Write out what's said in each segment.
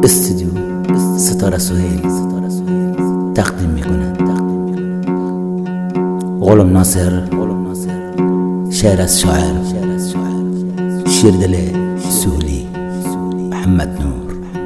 استودیو ستاره سهیل تقدیم میکنه. غلام ناصر شعر از شاعر شیردل سهولی محمد نور.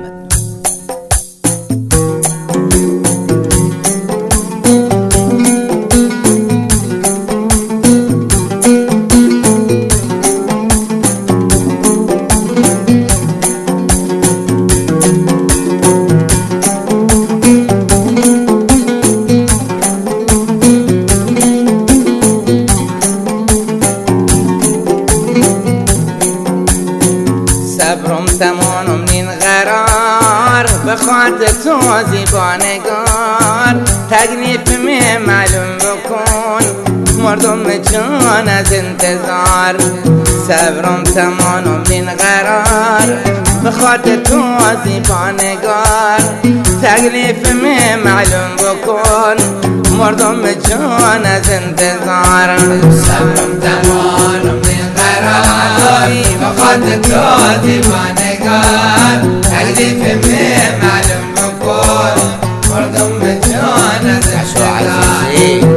صبرم تمام نین قرار بخواد تو زیبانگار تکلیف می معلوم بکن مردم جان از انتظار. صبرم تمام نین قرار بخواد تو زیبانگار تکلیف می معلوم بکن مردم جان از انتظار. صبرم تمام نین قرار بخواد تو دیوانگار تکلیف می معلوم بکن مردم جان از انتظار.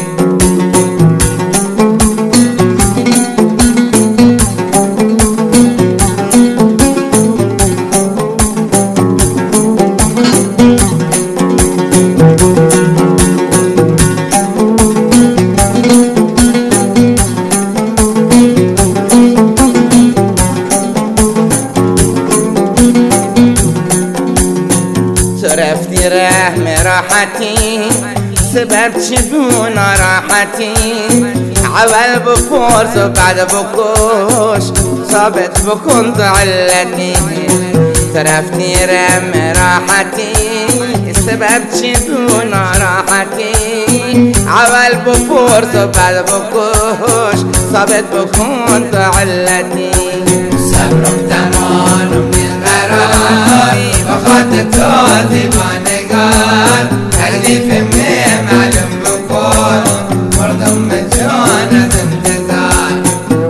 رفتی رحم راحتی سبب چی بود ناراحتی اول بپرس و بعد بکش ثابت بکن تو علتی. رفتی رحم راحتی سبب چی بود ناراحتی اول بپرس و بعد بکش ثابت بکن تو علتی. صبرم تمام نین قرار بخواد تو دیوانگار تکلیف می معلوم بکن مردم جان از انتظار.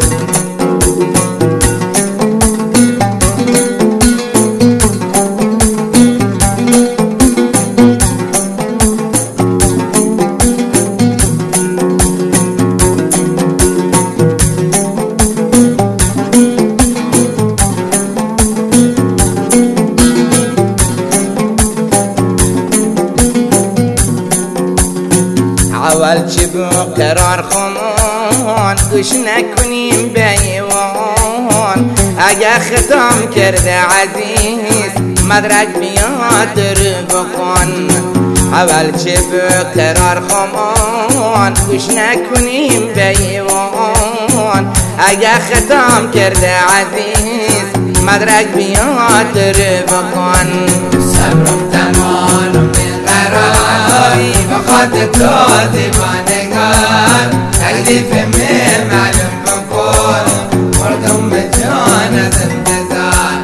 اول چی بود قرار خمون گوش نکنیم به ایوان اگه ختم کرده عزیز مدرک بیاد رو بکن. اول چی بود قرار خمون گوش نکنیم به ایوان اگه ختم کرده عزیز مدرک بیاد رو بکن. صبرم تمام نین قرار بخواد تو دیوانگار تکلیف می معلوم بکن مردم جان از انتظار.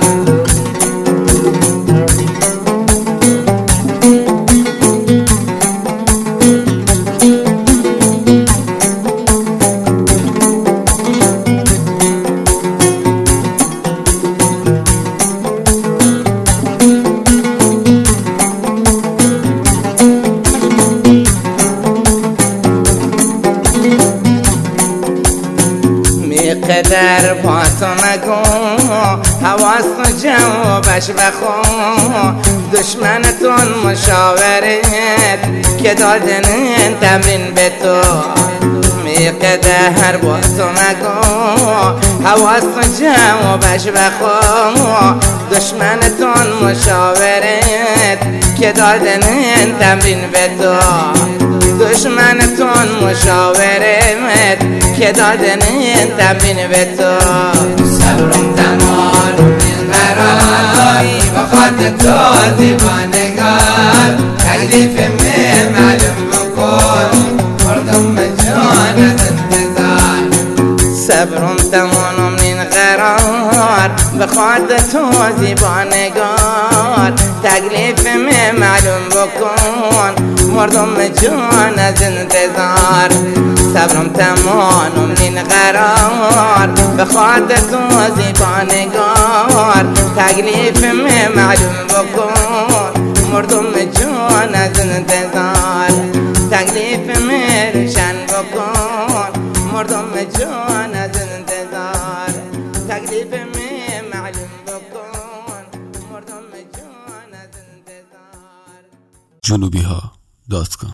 قدر با تو نگو حواس تو جوابش بخو دشمنتون مشاورت که دادن تمرین به تو. می قدر با تو نگو حواس تو جوابش بخو دشمنتون مشاورت که دادن تمرین به تو. دشمنتون مشاورت که دادن تمرین به تو. صبرم تمام نین قرار بخواد تو دیوانگار تکلیف می معلوم بکن مردم جان از انتظار. صبرم تمام نین قرار بخواد تو زیبانگار تکلیف می معلوم بکن مردم جان از انتظار. صبرم تمام نین قرار بخاطر تو زیبانگار انتظار تکلیفم معلوم بکن مردم جان از انتظار تکلیفم روشن بکن مردم جان از انتظار تکلیفم معلوم بکن مردم جان از انتظار جنوبیها.com